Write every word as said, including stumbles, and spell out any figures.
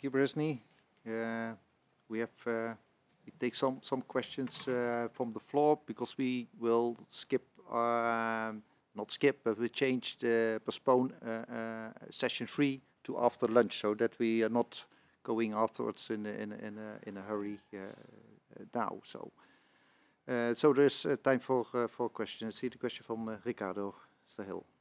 Thank you, Bresny. Uh, we have uh, we take some some questions uh, from the floor because we will skip, um, not skip, but we change the postpone uh, uh, session three to after lunch, so that we are not going afterwards in a, in a, in a, in a hurry uh, uh, now. So uh, so there's uh, time for uh, for questions. I see the question from uh, Ricardo Stahel.